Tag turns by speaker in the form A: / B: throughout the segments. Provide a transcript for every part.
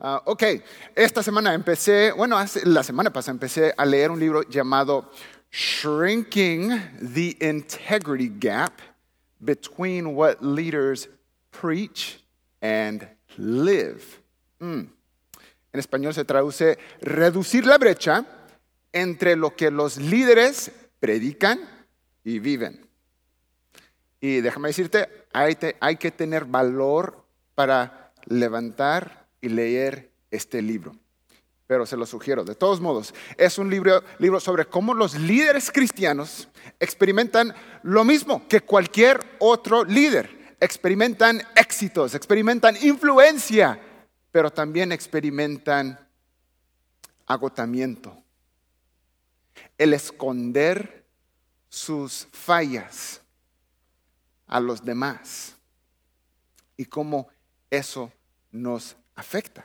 A: Ok, esta semana la semana pasada empecé a leer un libro llamado Shrinking the Integrity Gap Between What Leaders Preach and Live. En español se traduce reducir la brecha entre lo que los líderes predican y viven. Y déjame decirte, hay que tener valor para levantar y leer este libro. Pero se lo sugiero. De todos modos, es un libro sobre cómo los líderes cristianos experimentan lo mismo que cualquier otro líder. Experimentan éxitos, experimentan influencia, pero también experimentan agotamiento. El esconder sus fallas a los demás y cómo eso nos afecta.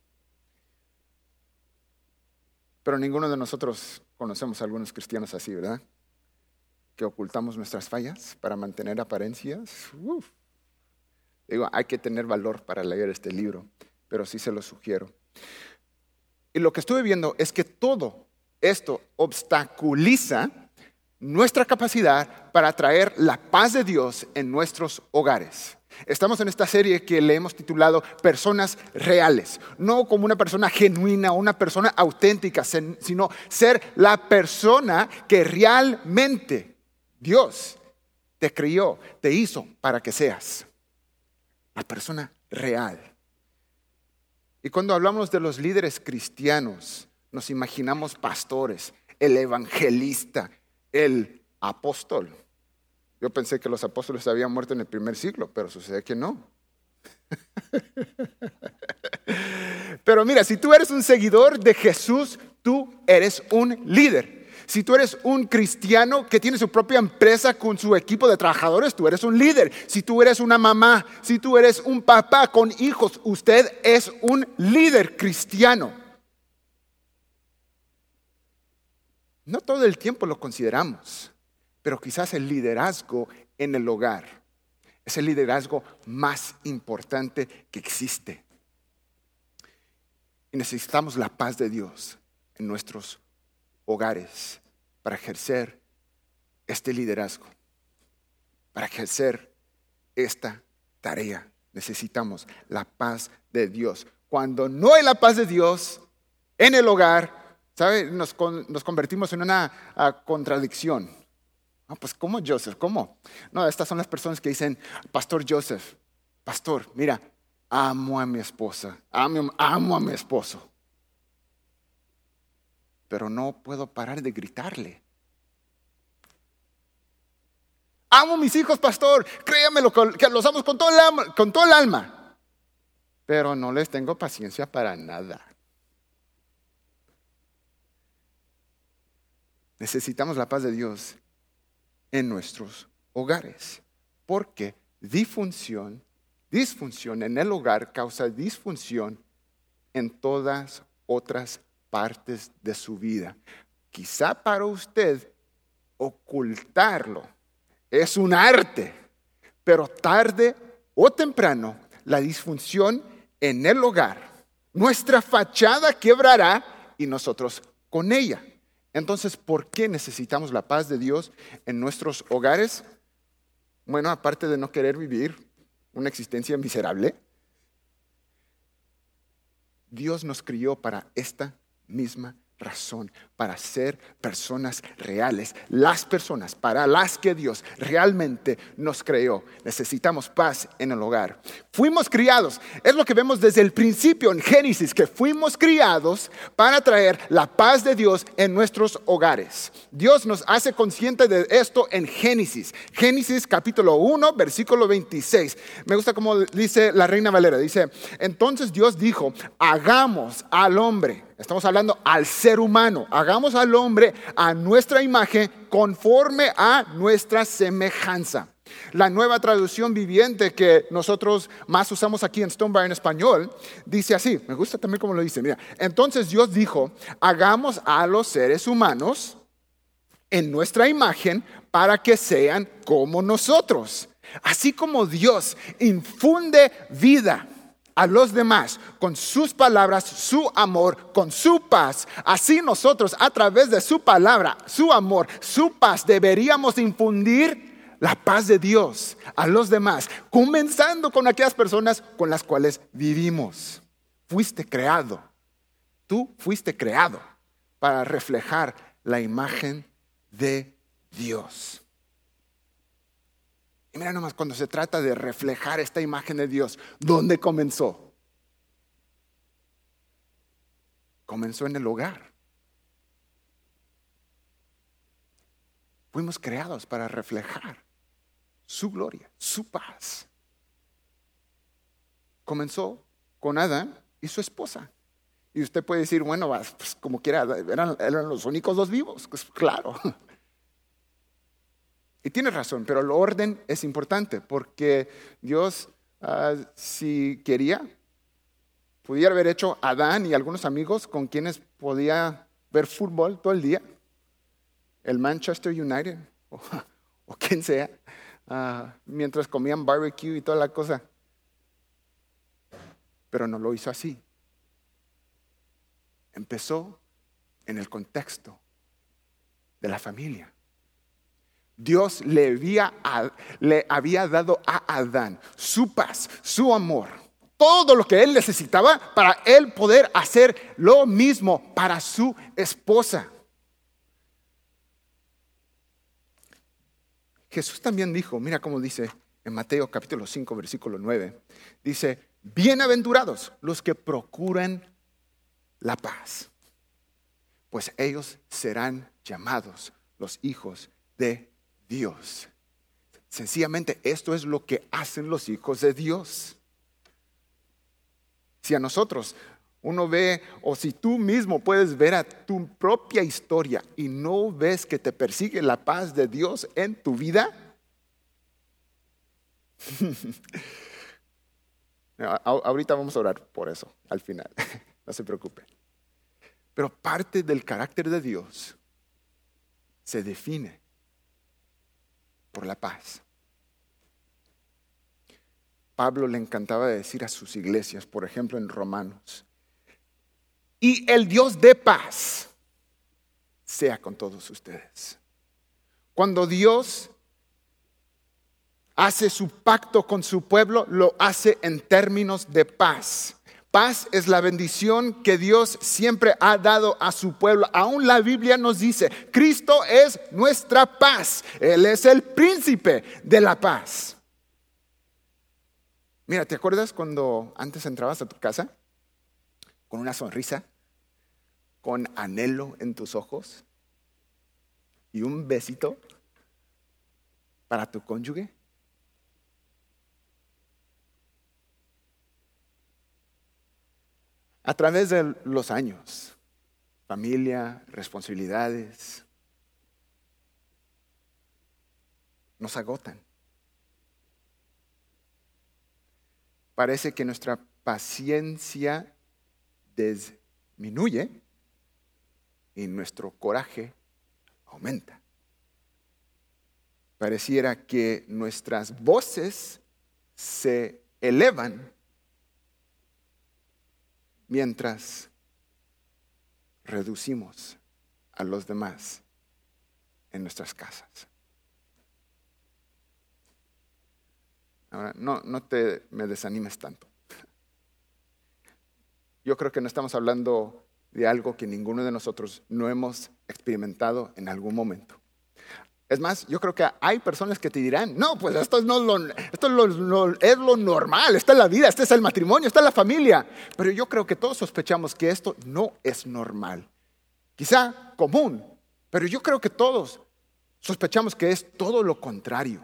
A: Pero ninguno de nosotros conocemos a algunos cristianos así, ¿verdad? Que ocultamos nuestras fallas para mantener apariencias. Digo, hay que tener valor para leer este libro, pero sí se lo sugiero. Y lo que estuve viendo es que todo esto obstaculiza nuestra capacidad para traer la paz de Dios en nuestros hogares. Estamos en esta serie que le hemos titulado Personas Reales. No como una persona genuina, una persona auténtica, sino ser la persona que realmente Dios te crió, te hizo para que seas. La persona real. Y cuando hablamos de los líderes cristianos, nos imaginamos pastores, el evangelista, el apóstol. Yo pensé que los apóstoles habían muerto en el primer siglo, pero sucede que no. Pero mira, si tú eres un seguidor de Jesús, tú eres un líder. Si tú eres un cristiano que tiene su propia empresa con su equipo de trabajadores, tú eres un líder. Si tú eres una mamá, si tú eres un papá con hijos, usted es un líder cristiano. No todo el tiempo lo consideramos, pero quizás el liderazgo en el hogar es el liderazgo más importante que existe. Y necesitamos la paz de Dios en nuestros hogares para ejercer este liderazgo, para ejercer esta tarea. Necesitamos la paz de Dios. Cuando no hay la paz de Dios en el hogar, ¿sabe? Nos convertimos en una contradicción. Pues ¿cómo Joseph? ¿Cómo? No, estas son las personas que dicen, Pastor Joseph, pastor, mira, amo a mi esposa, amo a mi esposo. Pero no puedo parar de gritarle. Amo a mis hijos, pastor, créamelo, que los amo con todo el alma. Pero no les tengo paciencia para nada. Necesitamos la paz de Dios en nuestros hogares, porque disfunción en el hogar causa disfunción en todas otras partes de su vida. Quizá para usted ocultarlo es un arte, pero tarde o temprano la disfunción en el hogar, nuestra fachada quebrará y nosotros con ella. Entonces, ¿por qué necesitamos la paz de Dios en nuestros hogares? Bueno, aparte de no querer vivir una existencia miserable, Dios nos crió para esta misma razón, para ser personas reales, las personas para las que Dios realmente nos creó. Necesitamos paz en el hogar. Fuimos criados, es lo que vemos desde el principio en Génesis, que fuimos criados para traer la paz de Dios en nuestros hogares. Dios nos hace consciente de esto en Génesis capítulo 1, versículo 26. Me gusta como dice la Reina Valera, dice, entonces Dios dijo, hagamos al hombre. Estamos hablando al ser humano. Hagamos al hombre a nuestra imagen conforme a nuestra semejanza. La nueva traducción viviente que nosotros más usamos aquí en Stonebar en español dice así. Me gusta también cómo lo dice. Mira, entonces Dios dijo, hagamos a los seres humanos en nuestra imagen para que sean como nosotros. Así como Dios infunde vida a los demás con sus palabras, su amor, con su paz. Así nosotros, a través de su palabra, su amor, su paz, deberíamos infundir la paz de Dios a los demás, comenzando con aquellas personas con las cuales vivimos. Fuiste creado, tú fuiste creado para reflejar la imagen de Dios. Y mira nomás, cuando se trata de reflejar esta imagen de Dios, ¿dónde comenzó? Comenzó en el hogar. Fuimos creados para reflejar su gloria, su paz. Comenzó con Adán y su esposa. Y usted puede decir, bueno, pues como quiera, eran los únicos dos vivos. Pues claro. Y tiene razón, pero el orden es importante porque Dios, si quería, pudiera haber hecho a Adán y algunos amigos con quienes podía ver fútbol todo el día, el Manchester United o quien sea, mientras comían barbecue y toda la cosa. Pero no lo hizo así. Empezó en el contexto de la familia. Dios le había dado a Adán su paz, su amor, todo lo que él necesitaba para él poder hacer lo mismo para su esposa. Jesús también dijo, mira cómo dice en Mateo capítulo 5, versículo 9, dice, bienaventurados los que procuran la paz, pues ellos serán llamados los hijos de Dios. Sencillamente esto es lo que hacen los hijos de Dios. Si a nosotros uno ve, o si tú mismo puedes ver a tu propia historia y no ves que te persigue la paz de Dios en tu vida, ahorita vamos a orar por eso al final, no se preocupe. Pero parte del carácter de Dios se define por la paz. Pablo le encantaba decir a sus iglesias, por ejemplo en Romanos, y el Dios de paz sea con todos ustedes. Cuando Dios hace su pacto con su pueblo, lo hace en términos de paz. Paz es la bendición que Dios siempre ha dado a su pueblo. Aún la Biblia nos dice, Cristo es nuestra paz. Él es el príncipe de la paz. Mira, ¿te acuerdas cuando antes entrabas a tu casa con una sonrisa, con anhelo en tus ojos y un besito para tu cónyuge? A través de los años, familia, responsabilidades, nos agotan. Parece que nuestra paciencia disminuye y nuestro coraje aumenta. Pareciera que nuestras voces se elevan mientras reducimos a los demás en nuestras casas. Ahora, no me desanimes tanto. Yo creo que no estamos hablando de algo que ninguno de nosotros no hemos experimentado en algún momento. Es más, yo creo que hay personas que te dirán, no, pues esto es lo normal, esta es la vida, este es el matrimonio, esta es la familia. Pero yo creo que todos sospechamos que esto no es normal. Quizá común, pero yo creo que todos sospechamos que es todo lo contrario.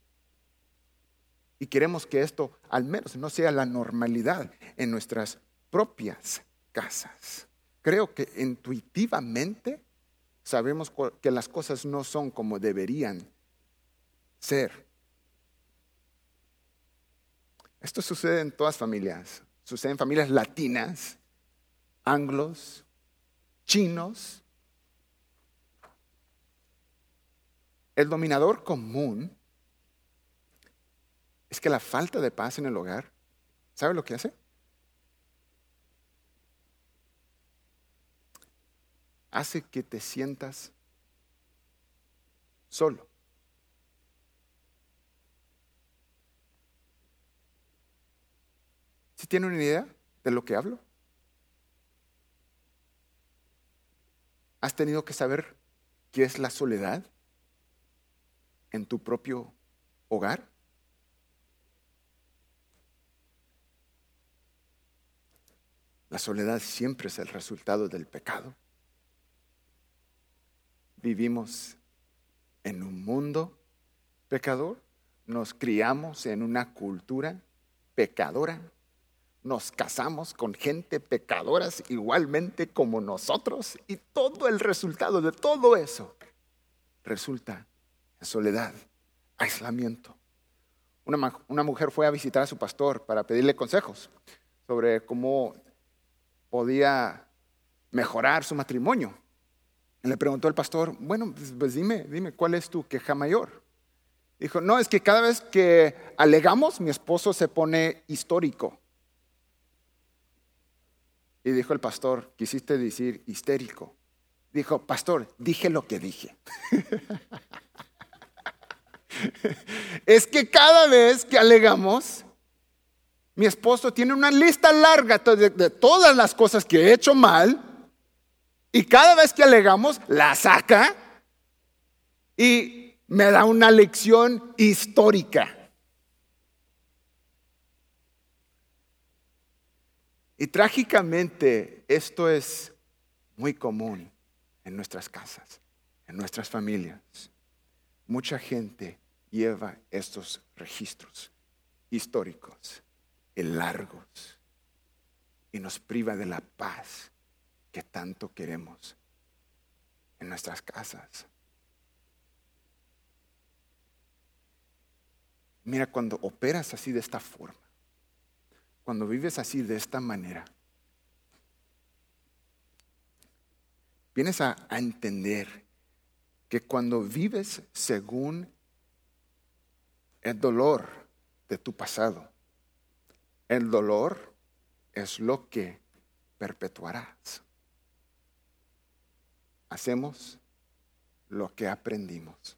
A: Y queremos que esto al menos no sea la normalidad en nuestras propias casas. Creo que intuitivamente sabemos que las cosas no son como deberían ser. Esto sucede en todas familias. Sucede en familias latinas, anglos, chinos. El dominador común es que la falta de paz en el hogar, ¿sabe lo que hace? hace que te sientas solo. ¿Sí tiene una idea de lo que hablo? ¿Has tenido que saber qué es la soledad en tu propio hogar? La soledad siempre es el resultado del pecado. Vivimos en un mundo pecador, nos criamos en una cultura pecadora, nos casamos con gente pecadoras igualmente como nosotros y todo el resultado de todo eso resulta en soledad, aislamiento. Una mujer fue a visitar a su pastor para pedirle consejos sobre cómo podía mejorar su matrimonio. Y le preguntó al pastor, bueno, pues dime, ¿cuál es tu queja mayor? Dijo, no, es que cada vez que alegamos, mi esposo se pone histórico. Y dijo el pastor, quisiste decir histérico. Dijo, pastor, dije lo que dije. Es que cada vez que alegamos, mi esposo tiene una lista larga de todas las cosas que he hecho mal. Y cada vez que alegamos, la saca y me da una lección histórica. Y trágicamente esto es muy común en nuestras casas, en nuestras familias. Mucha gente lleva estos registros históricos y largos y nos priva de la paz que tanto queremos en nuestras casas. Mira, cuando operas así de esta forma, cuando vives así de esta manera, vienes a entender que cuando vives según el dolor de tu pasado, el dolor es lo que perpetuarás. Hacemos lo que aprendimos.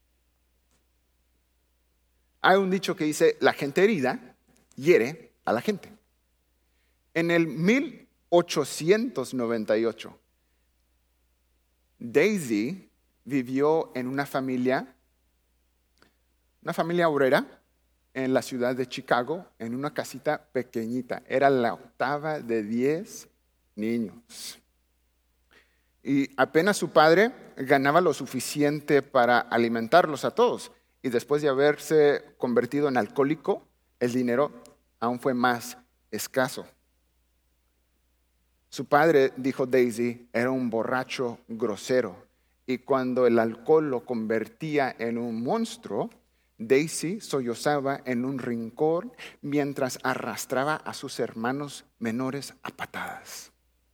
A: Hay un dicho que dice, la gente herida hiere a la gente. En el 1898, Daisy vivió en una familia obrera en la ciudad de Chicago, en una casita pequeñita. Era la octava de 10 niños. Y apenas su padre ganaba lo suficiente para alimentarlos a todos. Y después de haberse convertido en alcohólico, el dinero aún fue más escaso. Su padre, dijo Daisy, era un borracho grosero. Y cuando el alcohol lo convertía en un monstruo, Daisy sollozaba en un rincón mientras arrastraba a sus hermanos menores a patadas.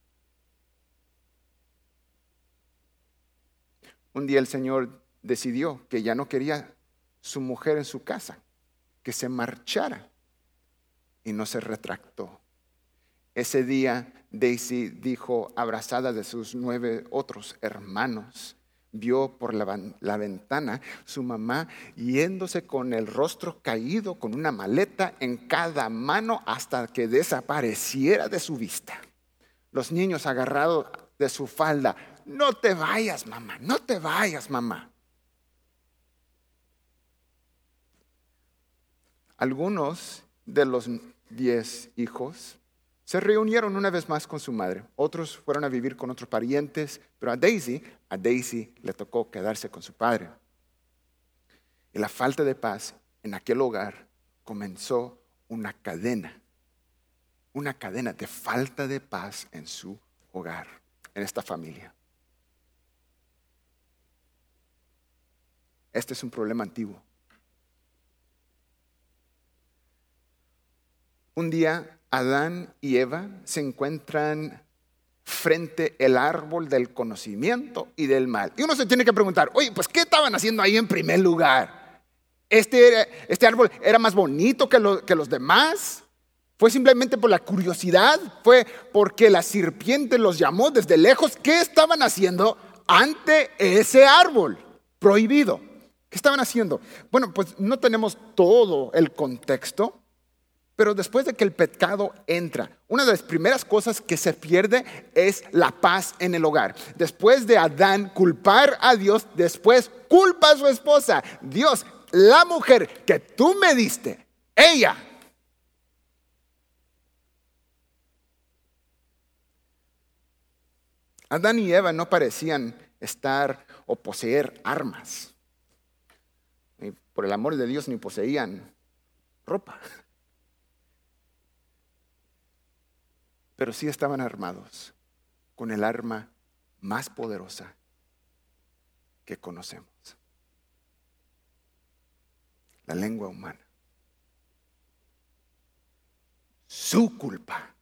A: Un día el Señor decidió que ya no quería su mujer en su casa, que se marchara, y no se retractó. Ese día Daisy dijo, abrazada de sus 9 otros hermanos, vio por la ventana su mamá yéndose con el rostro caído, con una maleta en cada mano hasta que desapareciera de su vista. Los niños agarrados de su falda, no te vayas, mamá, no te vayas, mamá. Algunos de los 10 hijos se reunieron una vez más con su madre. Otros fueron a vivir con otros parientes, pero a Daisy le tocó quedarse con su padre. Y la falta de paz en aquel hogar comenzó una cadena de falta de paz en su hogar, en esta familia. Este es un problema antiguo. Un día Adán y Eva se encuentran frente al árbol del conocimiento y del mal. Y uno se tiene que preguntar, oye, pues ¿qué estaban haciendo ahí en primer lugar? ¿Este árbol era más bonito que los demás? ¿Fue simplemente por la curiosidad? ¿Fue porque la serpiente los llamó desde lejos? ¿Qué estaban haciendo ante ese árbol prohibido? ¿Qué estaban haciendo? Bueno, pues no tenemos todo el contexto, pero después de que el pecado entra, una de las primeras cosas que se pierde es la paz en el hogar. Después de Adán culpar a Dios, después culpa a su esposa. Dios, la mujer que tú me diste, ella. Adán y Eva no parecían estar o poseer armas. Y por el amor de Dios ni poseían ropa. Pero sí estaban armados con el arma más poderosa que conocemos: la lengua humana. Su culpa.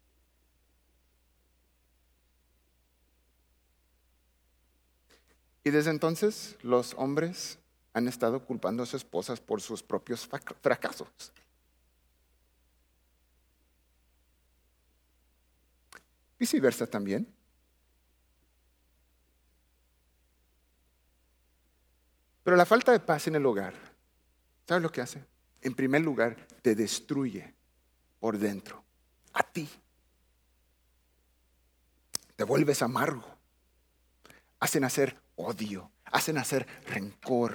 A: Y desde entonces los hombres han estado culpando a sus esposas por sus propios fracasos. Viceversa también. Pero la falta de paz en el hogar, ¿sabes lo que hace? En primer lugar, te destruye por dentro, a ti. Te vuelves amargo. Hacen hacer odio, hacen hacer rencor.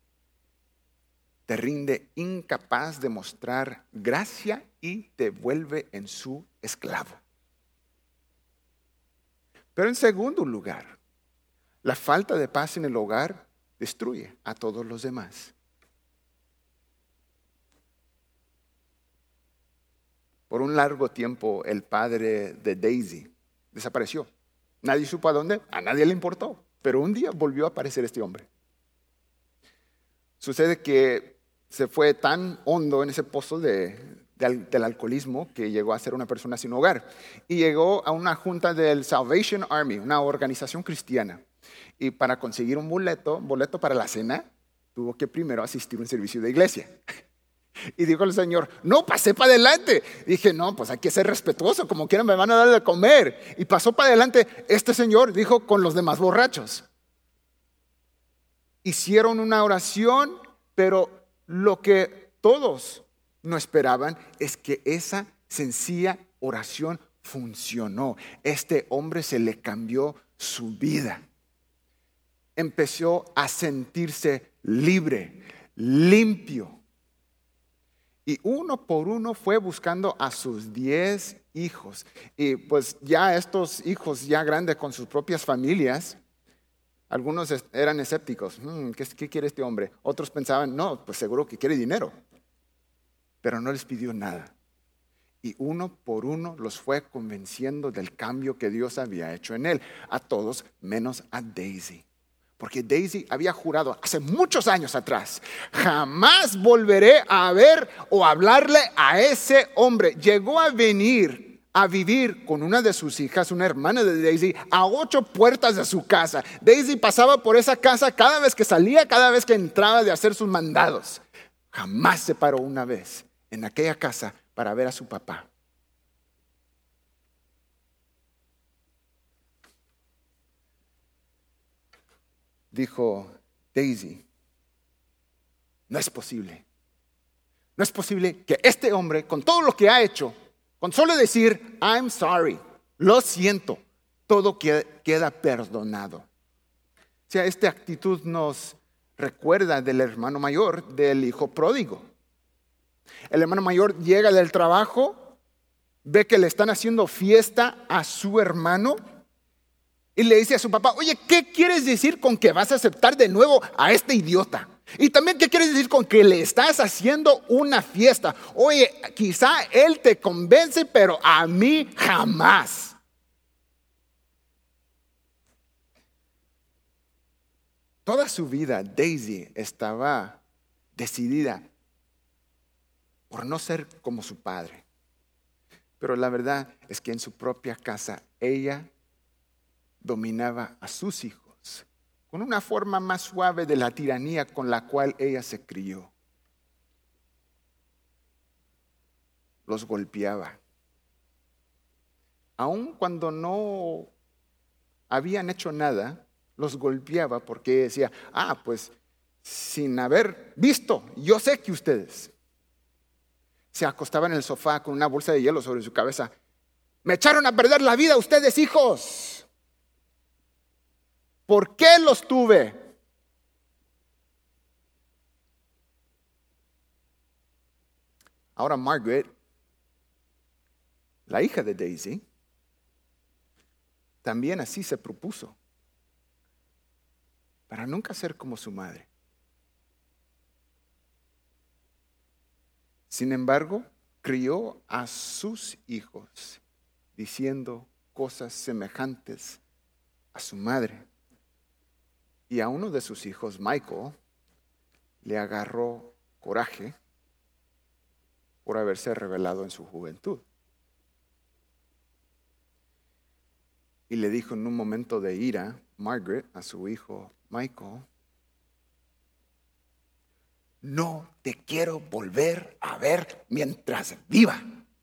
A: Te rinde incapaz de mostrar gracia y te vuelve en su esclavo. Pero en segundo lugar, la falta de paz en el hogar destruye a todos los demás. Por un largo tiempo el padre de Daisy desapareció. Nadie supo a dónde, a nadie le importó. Pero un día volvió a aparecer este hombre. Sucede que se fue tan hondo en ese pozo del alcoholismo que llegó a ser una persona sin hogar. Y llegó a una junta del Salvation Army, una organización cristiana. Y para conseguir un boleto para la cena, tuvo que primero asistir a un servicio de iglesia. Y dijo el Señor, no, pasé para adelante. Dije, no, pues hay que ser respetuoso, como quieran me van a dar de comer. Y pasó para adelante. Este señor dijo con los demás borrachos. Hicieron una oración, pero lo que todos no esperaban es que esa sencilla oración funcionó. Este hombre se le cambió su vida. Empezó a sentirse libre, limpio. Y uno por uno fue buscando a sus 10 hijos. Y pues ya estos hijos ya grandes con sus propias familias, algunos eran escépticos. ¿Qué quiere este hombre? Otros pensaban, no, pues seguro que quiere dinero. Pero no les pidió nada. Y uno por uno los fue convenciendo del cambio que Dios había hecho en él. A todos menos a Daisy. Porque Daisy había jurado hace muchos años atrás, jamás volveré a ver o hablarle a ese hombre. Llegó a venir a vivir con una de sus hijas, una hermana de Daisy, a 8 puertas de su casa. Daisy pasaba por esa casa cada vez que salía, cada vez que entraba de hacer sus mandados. Jamás se paró una vez en aquella casa para ver a su papá. Dijo Daisy, no es posible. No es posible que este hombre, con todo lo que ha hecho, con solo decir, I'm sorry, lo siento, todo queda perdonado. O sea, esta actitud nos recuerda del hermano mayor, del hijo pródigo. El hermano mayor llega del trabajo, ve que le están haciendo fiesta a su hermano y le dice a su papá, oye, ¿qué quieres decir con que vas a aceptar de nuevo a este idiota? Y también, ¿qué quieres decir con que le estás haciendo una fiesta? Oye, quizá él te convence, pero a mí jamás. Toda su vida, Daisy estaba decidida por no ser como su padre. Pero la verdad es que en su propia casa, ella dominaba a sus hijos con una forma más suave de la tiranía con la cual ella se crió. los golpeaba. Aun cuando no habían hecho nada, los golpeaba porque decía, pues sin haber visto, yo sé que ustedes. Se acostaba en el sofá con una bolsa de hielo sobre su cabeza. Me echaron a perder la vida ustedes, hijos. ¿Por qué los tuve? Ahora Margaret, la hija de Daisy, también así se propuso, para nunca ser como su madre. Sin embargo, crió a sus hijos diciendo cosas semejantes a su madre. Y a uno de sus hijos, Michael, le agarró coraje por haberse rebelado en su juventud. Y le dijo en un momento de ira, Margaret, a su hijo Michael, no te quiero volver a ver mientras viva.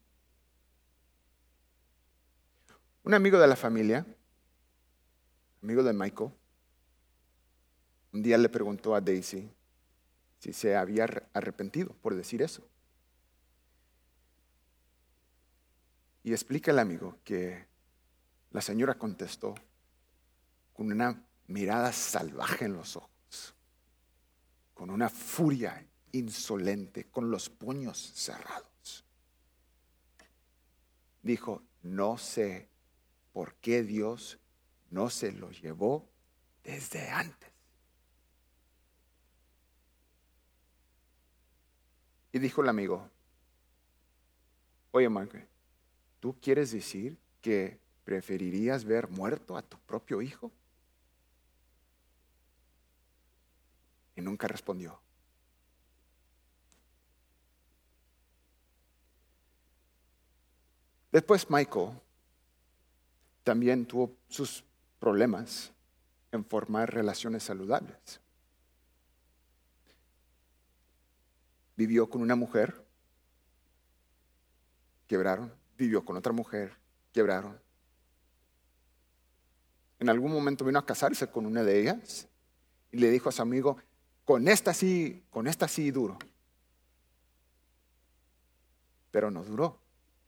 A: Un amigo de la familia, amigo de Michael, un día le preguntó a Daisy si se había arrepentido por decir eso. Y explica el amigo que la señora contestó con una mirada salvaje en los ojos, con una furia insolente, con los puños cerrados. Dijo, no sé por qué Dios no se lo llevó desde antes. Y dijo el amigo, oye Margaret, ¿tú quieres decir que preferirías ver muerto a tu propio hijo? Y nunca respondió. Después Michael también tuvo sus problemas en formar relaciones saludables. Vivió con una mujer, quebraron. Vivió con otra mujer, quebraron. En algún momento vino a casarse con una de ellas y le dijo a su amigo, con esta sí duro. Pero no duró.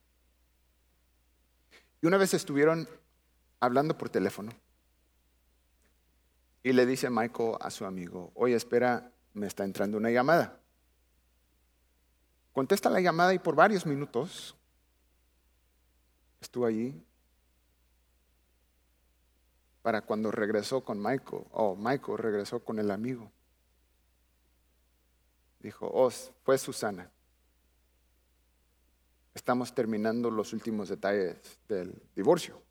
A: Y una vez estuvieron hablando por teléfono y le dice Michael a su amigo, oye, espera, me está entrando una llamada. Contesta la llamada y por varios minutos estuvo allí para cuando regresó con Michael, Michael regresó con el amigo. Dijo, fue Susana. Estamos terminando los últimos detalles del divorcio.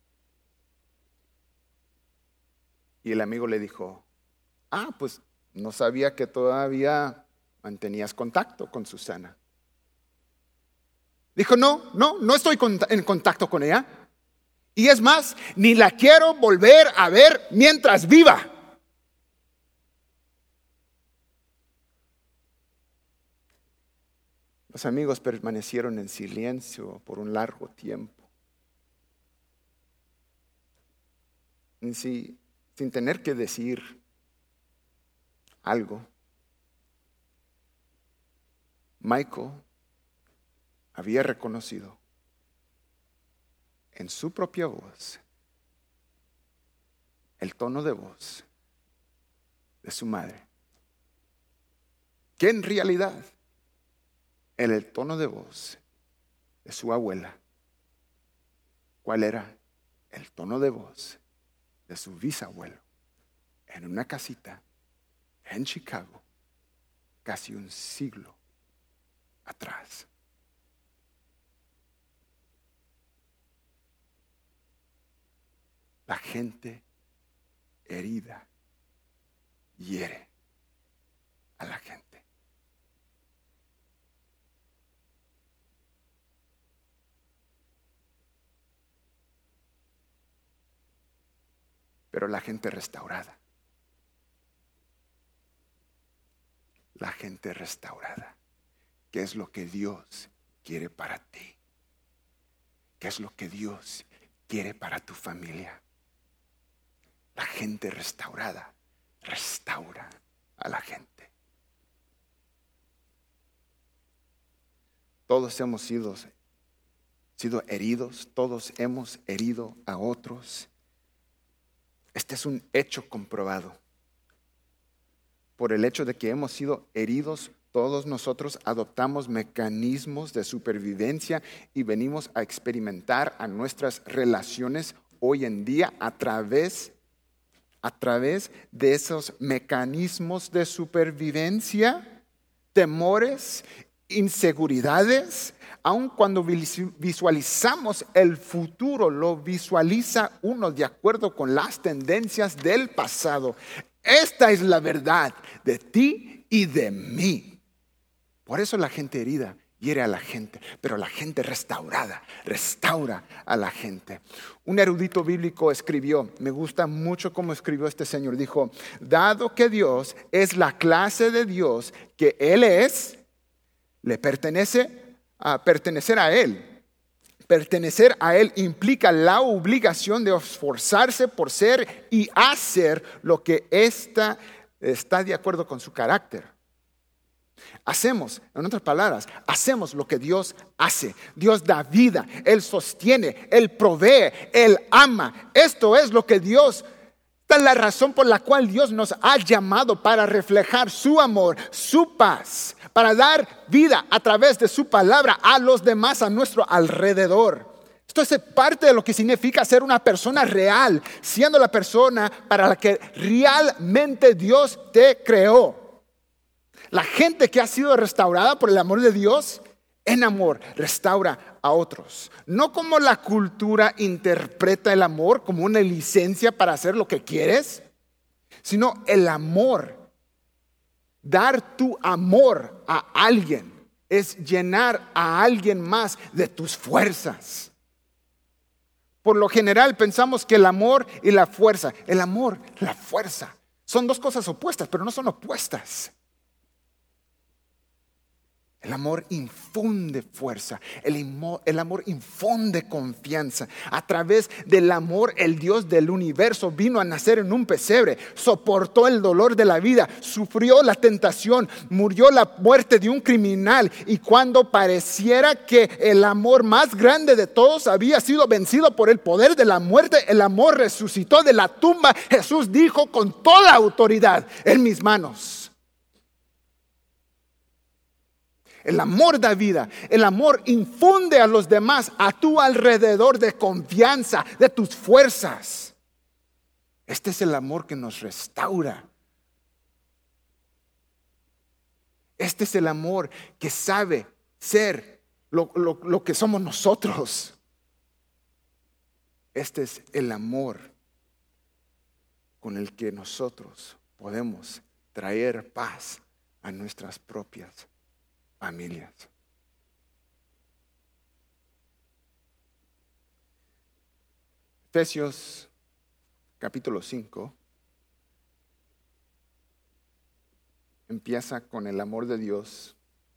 A: Y el amigo le dijo, pues no sabía que todavía mantenías contacto con Susana. Dijo, no estoy en contacto con ella. Y es más, ni la quiero volver a ver mientras viva. Los amigos permanecieron en silencio por un largo tiempo. Sin tener que decir algo, Michael había reconocido en su propia voz el tono de voz de su madre, que en realidad era el tono de voz de su abuela. ¿Cuál era? El tono de voz de su bisabuelo en una casita en Chicago casi un siglo atrás. La gente herida hiere a la gente. Pero la gente restaurada, ¿qué es lo que Dios quiere para ti? ¿Qué es lo que Dios quiere para tu familia? La gente restaurada restaura a la gente. Todos hemos sido heridos, todos hemos herido a otros. Este es un hecho comprobado. Por el hecho de que hemos sido heridos, todos nosotros adoptamos mecanismos de supervivencia y venimos a experimentar a nuestras relaciones hoy en día a través de esos mecanismos de supervivencia, temores, inseguridades. Aun cuando visualizamos el futuro, lo visualiza uno de acuerdo con las tendencias del pasado. Esta es la verdad de ti y de mí. Por eso la gente herida hiere a la gente, pero la gente restaurada restaura a la gente. Un erudito bíblico escribió, me gusta mucho cómo escribió este señor, dijo: dado que Dios es la clase de Dios que Él es, le pertenece a pertenecer a Él. Pertenecer a Él implica la obligación de esforzarse por ser y hacer lo que está de acuerdo con su carácter. Hacemos, en otras palabras, hacemos lo que Dios hace. Dios da vida, Él sostiene, Él provee, Él ama. Esto es lo que Dios, esta es la razón por la cual Dios nos ha llamado, para reflejar su amor, su paz, para dar vida a través de su palabra a los demás a nuestro alrededor. Esto es parte de lo que significa ser una persona real, siendo la persona para la que realmente Dios te creó. La gente que ha sido restaurada por el amor de Dios, en amor, restaura a otros. No como la cultura interpreta el amor, como una licencia para hacer lo que quieres, sino el amor. Dar tu amor a alguien es llenar a alguien más de tus fuerzas. Por lo general pensamos que el amor y la fuerza, la fuerza, son dos cosas opuestas, pero no son opuestas. El amor infunde fuerza, el amor infunde confianza. A través del amor, el Dios del universo vino a nacer en un pesebre, soportó el dolor de la vida, sufrió la tentación, murió la muerte de un criminal. Y cuando pareciera que el amor más grande de todos había sido vencido por el poder de la muerte, el amor resucitó de la tumba. Jesús dijo con toda autoridad: en mis manos. El amor da vida, el amor infunde a los demás a tu alrededor de confianza, de tus fuerzas. Este es el amor que nos restaura. Este es el amor que sabe ser lo que somos nosotros. Este es el amor con el que nosotros podemos traer paz a nuestras propias familias. Efesios capítulo 5 empieza con el amor de Dios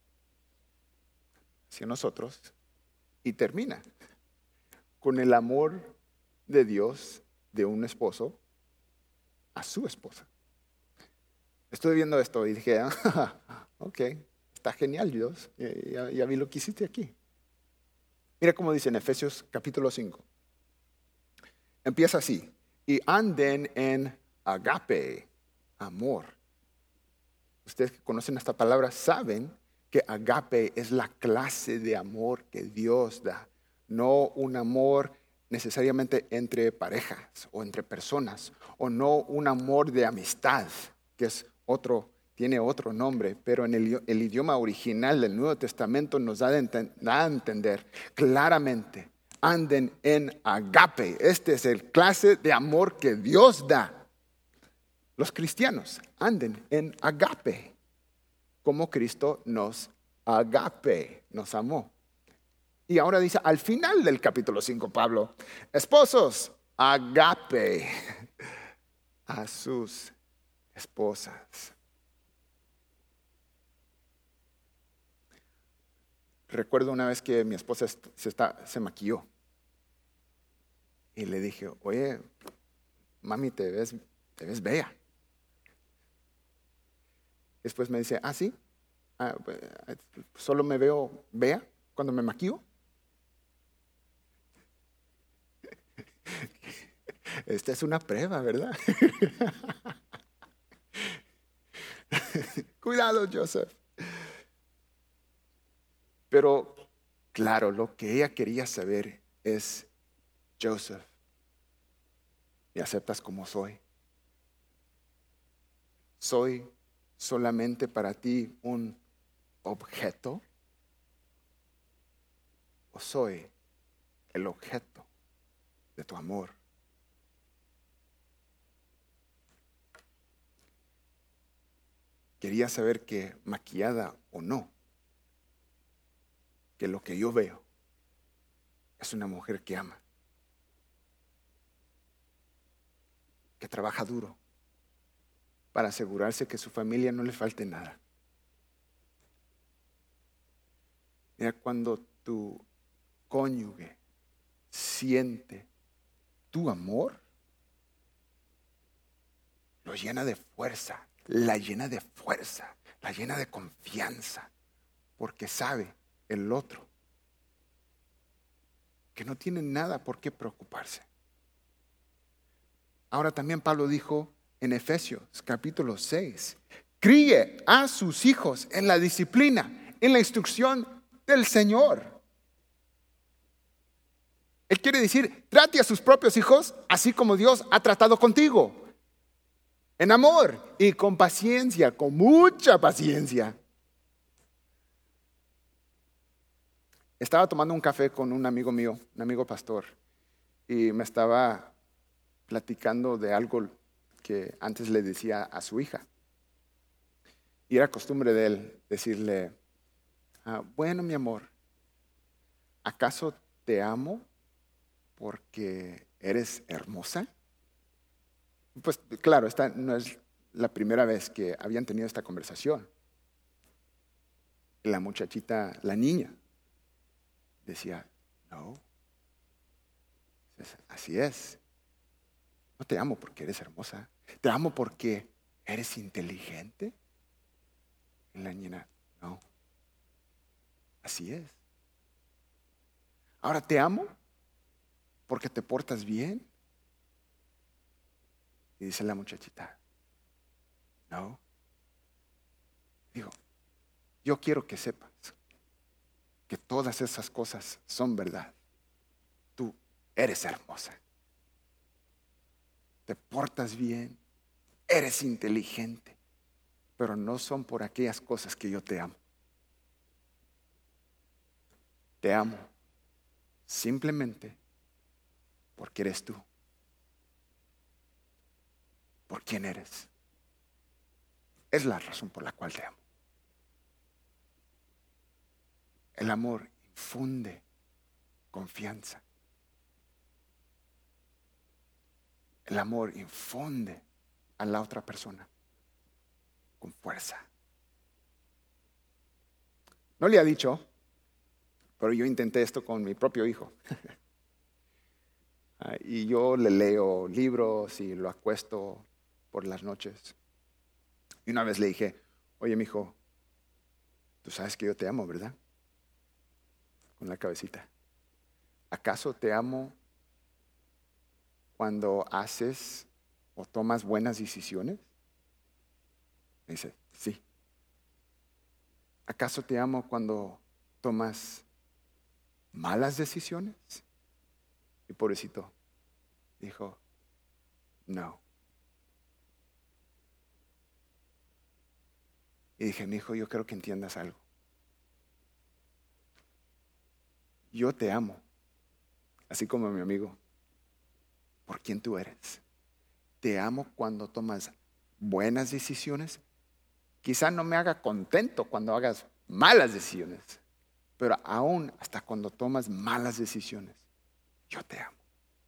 A: hacia nosotros y termina con el amor de Dios de un esposo a su esposa. Estuve viendo esto y dije, ok, está genial, Dios, ya vi lo que hiciste aquí. Mira cómo dice en Efesios capítulo 5. Empieza así: y anden en agape, amor. Ustedes que conocen esta palabra saben que agape es la clase de amor que Dios da. No un amor necesariamente entre parejas o entre personas, o no un amor de amistad, que es tiene otro nombre, pero en el idioma original del Nuevo Testamento nos da a entender claramente: anden en agape. Este es el clase de amor que Dios da. Los cristianos anden en agape, como Cristo nos amó. Y ahora dice al final del capítulo 5, Pablo: esposos, agape a sus esposas. Recuerdo una vez que mi esposa se maquilló. Y le dije, oye, mami, te ves bella. Después me dice, ¿sí? Pues, ¿solo me veo bella cuando me maquillo? Esta es una prueba, ¿verdad? Cuidado, Joseph. Pero, claro, lo que ella quería saber es, Joseph, ¿me aceptas como soy? ¿Soy solamente para ti un objeto? ¿O soy el objeto de tu amor? Quería saber que, maquillada o no, que lo que yo veo es una mujer que ama, que trabaja duro para asegurarse que a su familia no le falte nada. Mira, cuando tu cónyuge siente tu amor, lo llena de fuerza, la llena de fuerza, la llena de confianza, porque sabe el otro que no tiene nada por qué preocuparse. Ahora también Pablo dijo en Efesios capítulo 6, críe a sus hijos en la disciplina, en la instrucción del Señor. Él quiere decir, trate a sus propios hijos así como Dios ha tratado contigo, en amor y con paciencia, con mucha paciencia. Estaba tomando un café con un amigo mío, un amigo pastor, y me estaba platicando de algo que antes le decía a su hija. Y era costumbre de él decirle, bueno, mi amor, ¿acaso te amo porque eres hermosa? Pues claro, esta no es la primera vez que habían tenido esta conversación. La muchachita, la niña, decía, no, así es. No te amo porque eres hermosa. Te amo porque eres inteligente. Y la niña, no, así es. Ahora te amo porque te portas bien. Y dice la muchachita, no. Digo, yo quiero que sepas que todas esas cosas son verdad. Tú eres hermosa. Te portas bien, eres inteligente, pero no son por aquellas cosas que yo te amo. Te amo simplemente porque eres tú, por quién eres. Es la razón por la cual te amo. El amor infunde confianza. El amor infunde a la otra persona con fuerza. No le ha dicho, pero yo intenté esto con mi propio hijo. Y yo le leo libros y lo acuesto por las noches. Y una vez le dije, oye, mijo, tú sabes que yo te amo, ¿verdad? Con la cabecita. ¿Acaso te amo cuando haces o tomas buenas decisiones? Me dice, sí. ¿Acaso te amo cuando tomas malas decisiones? Y pobrecito dijo, no. Y dije, mi hijo, yo creo que entiendas algo. Yo te amo, así como mi amigo, por quien tú eres. Te amo cuando tomas buenas decisiones. Quizá no me haga contento cuando hagas malas decisiones, pero aún hasta cuando tomas malas decisiones, yo te amo.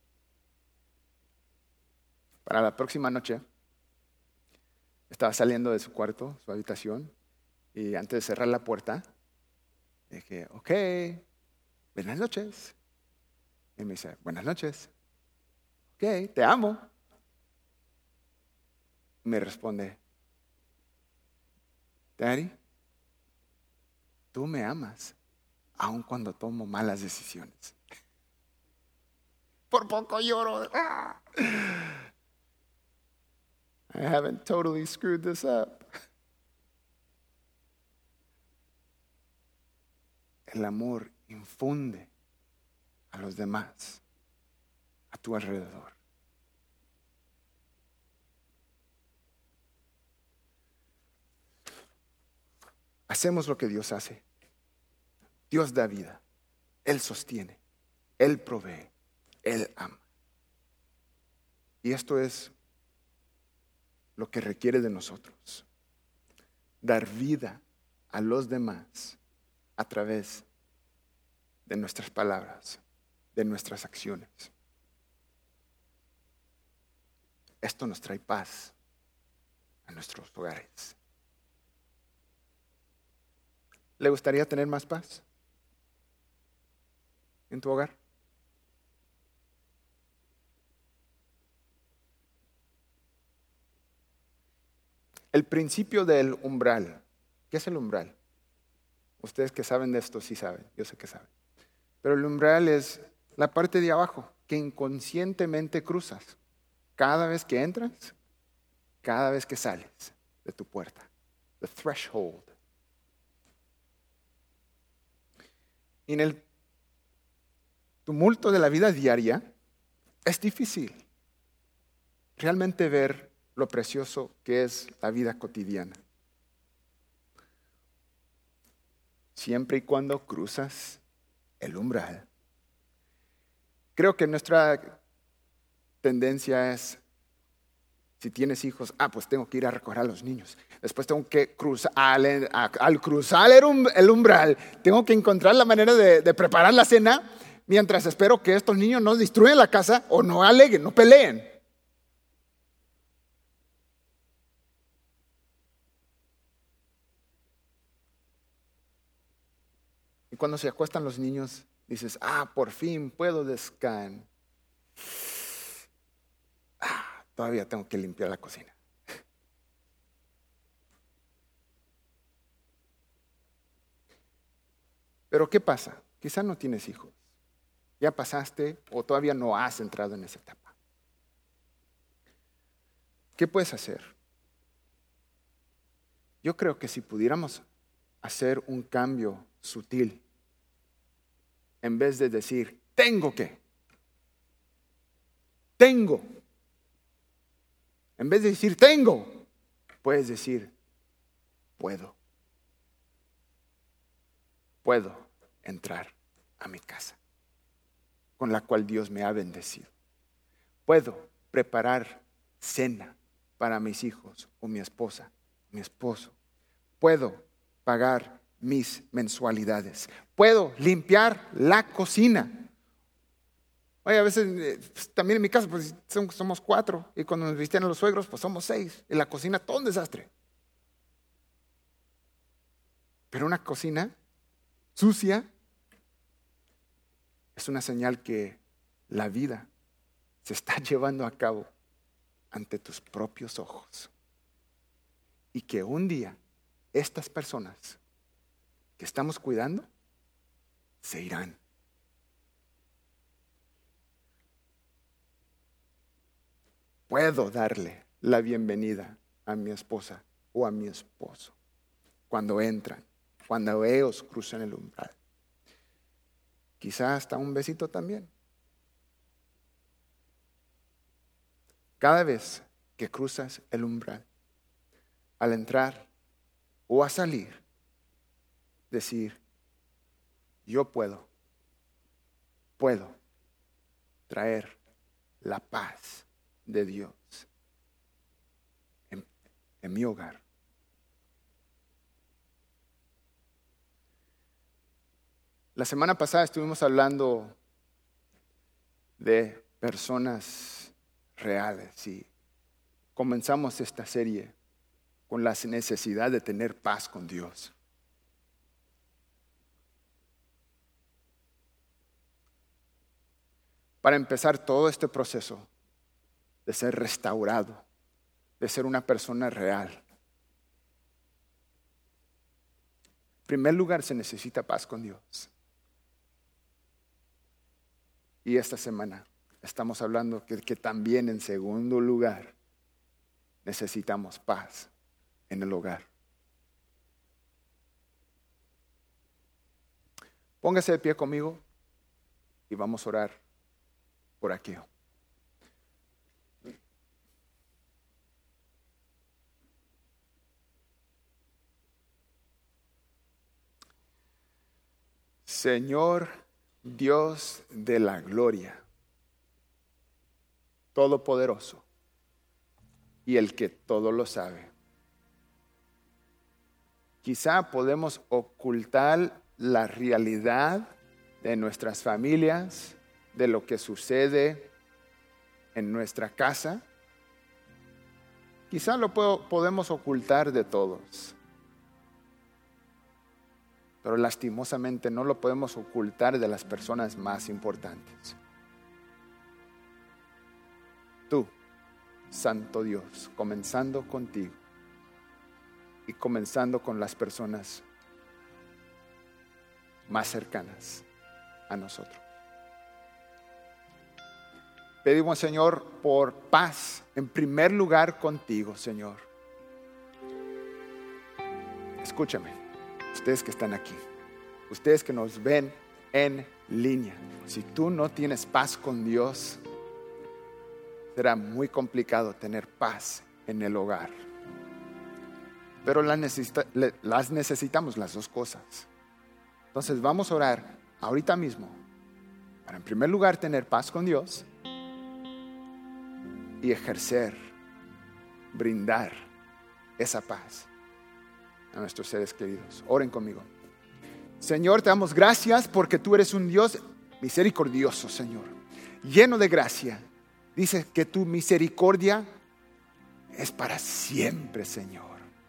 A: Para la próxima noche, estaba saliendo de su cuarto, su habitación, y antes de cerrar la puerta, Dije, ok, buenas noches. Y me dice, buenas noches. Ok, te amo. Me responde, Daddy, tú me amas, aun cuando tomo malas decisiones. Por poco lloro. Ah. I haven't totally screwed this up. El amor infunde a los demás a tu alrededor. Hacemos lo que Dios hace. Dios da vida. Él sostiene. Él provee. Él ama. Y esto es lo que requiere de nosotros. Dar vida a los demás a través de nuestras palabras, de nuestras acciones. Esto nos trae paz a nuestros hogares. ¿Le gustaría tener más paz en tu hogar? El principio del umbral. ¿Qué es el umbral? Ustedes que saben de esto sí saben, yo sé que saben. Pero el umbral es la parte de abajo que inconscientemente cruzas cada vez que entras, cada vez que sales de tu puerta. The threshold. Y en el tumulto de la vida diaria es difícil realmente ver lo precioso que es la vida cotidiana. Siempre y cuando cruzas el umbral. Creo que nuestra tendencia es, si tienes hijos, pues tengo que ir a recoger a los niños. Después tengo que cruzar, al cruzar el umbral, tengo que encontrar la manera de preparar la cena mientras espero que estos niños no destruyan la casa o no aleguen, no peleen. Y cuando se acuestan los niños, dices, por fin puedo descansar. Todavía tengo que limpiar la cocina. Pero ¿qué pasa? Quizá no tienes hijos. Ya pasaste o todavía no has entrado en esa etapa. ¿Qué puedes hacer? Yo creo que si pudiéramos hacer un cambio sutil, en vez de decir, tengo que, tengo. En vez de decir, tengo, puedes decir, puedo. Puedo entrar a mi casa, con la cual Dios me ha bendecido. Puedo preparar cena para mis hijos o mi esposa, mi esposo. Puedo pagar mis mensualidades. Puedo limpiar la cocina. Oye, a veces también en mi casa pues somos 4 y cuando nos visitan los suegros pues somos 6 y la cocina todo un desastre. Pero una cocina sucia es una señal que la vida se está llevando a cabo ante tus propios ojos y que un día estas personas que estamos cuidando se irán. Puedo darle la bienvenida a mi esposa o a mi esposo cuando entran, cuando ellos cruzan el umbral. Quizá hasta un besito también. Cada vez que cruzas el umbral, al entrar o a salir, decir, yo puedo traer la paz de Dios en mi hogar. La semana pasada estuvimos hablando de personas reales y comenzamos esta serie con la necesidad de tener paz con Dios. para empezar todo este proceso de ser restaurado, de ser una persona real. En primer lugar, se necesita paz con Dios. Y esta semana estamos hablando que también en segundo lugar necesitamos paz en el hogar. Póngase de pie conmigo y vamos a orar por aquí. Señor Dios de la gloria, todopoderoso y el que todo lo sabe. Quizá podemos ocultar la realidad de nuestras familias, de lo que sucede en nuestra casa. Quizá lo podemos ocultar de todos, pero lastimosamente no lo podemos ocultar de las personas más importantes. Tú, Santo Dios, comenzando contigo y comenzando con las personas más cercanas a nosotros. Pedimos, Señor, por paz, en primer lugar contigo, Señor. Escúchame, ustedes que están aquí, ustedes que nos ven en línea, si tú no tienes paz con Dios, será muy complicado tener paz en el hogar. Pero las necesitamos las dos cosas. Entonces vamos a orar ahorita mismo para en primer lugar tener paz con Dios y ejercer, brindar esa paz a nuestros seres queridos. Oren conmigo. Señor, te damos gracias porque tú eres un Dios misericordioso, Señor, lleno de gracia. Dices que tu misericordia es para siempre, Señor.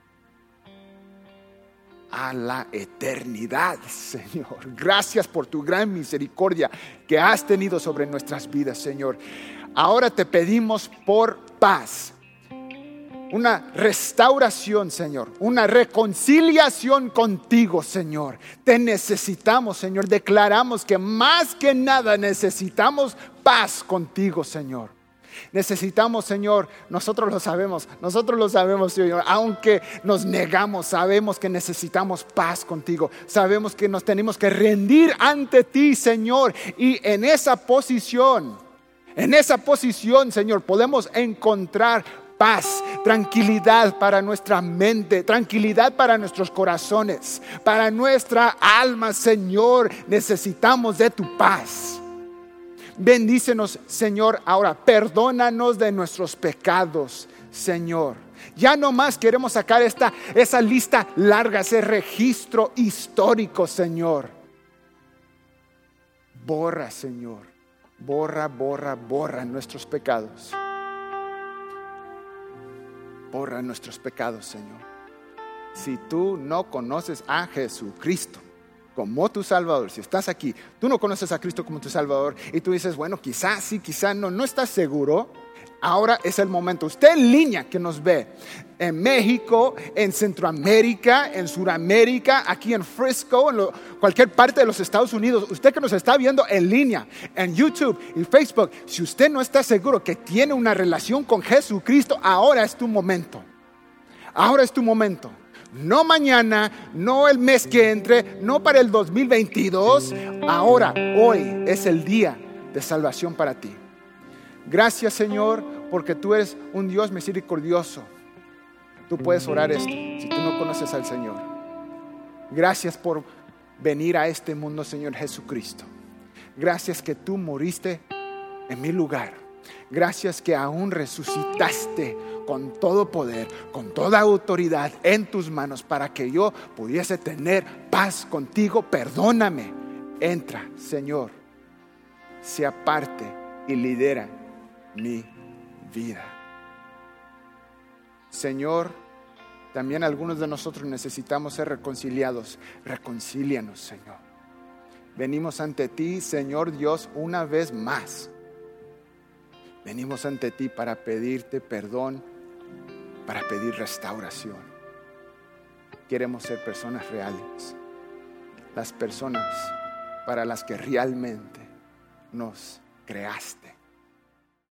A: A la eternidad, Señor. Gracias por tu gran misericordia que has tenido sobre nuestras vidas, Señor. Ahora te pedimos por paz, una restauración, Señor, una reconciliación contigo, Señor. Te necesitamos, Señor. Declaramos que más que nada necesitamos paz contigo, Señor. Necesitamos, Señor, nosotros lo sabemos, Señor, aunque nos negamos, sabemos que necesitamos paz contigo, sabemos que nos tenemos que rendir ante ti, Señor, y en esa posición, Señor, podemos encontrar paz, tranquilidad para nuestra mente, tranquilidad para nuestros corazones, para nuestra alma, Señor. Necesitamos de tu paz. Bendícenos, Señor, ahora. Perdónanos de nuestros pecados, Señor. Ya no más queremos sacar esa lista larga, ese registro histórico, Señor. Borra, Señor. Borra nuestros pecados. Borra nuestros pecados, Señor. Si tú no conoces a Jesucristo como tu Salvador, si estás aquí, tú no conoces a Cristo como tu Salvador y tú dices, bueno, quizás sí, quizás no estás seguro, ahora es el momento. Usted en línea que nos ve en México, en Centroamérica, en Sudamérica, aquí en Frisco, en cualquier parte de los Estados Unidos, usted que nos está viendo en línea, en YouTube y Facebook, si usted no está seguro que tiene una relación con Jesucristo, ahora es tu momento. Ahora es tu momento. No mañana, no el mes que entre, no para el 2022. Ahora, hoy es el día de salvación para ti. Gracias, Señor, porque tú eres un Dios misericordioso. Tú puedes orar esto si tú no conoces al Señor. Gracias por venir a este mundo, Señor Jesucristo. Gracias que tú moriste en mi lugar. Gracias que aún resucitaste con todo poder, con toda autoridad en tus manos para que yo pudiese tener paz contigo. Perdóname. Entra, Señor, sea parte y lidera mi vida. Señor, también algunos de nosotros necesitamos ser reconciliados. Reconcílianos, Señor. Venimos ante ti, Señor Dios, una vez más, Venimos ante ti para pedirte perdón, para pedir restauración. Queremos ser personas reales, las personas para las que realmente nos creaste.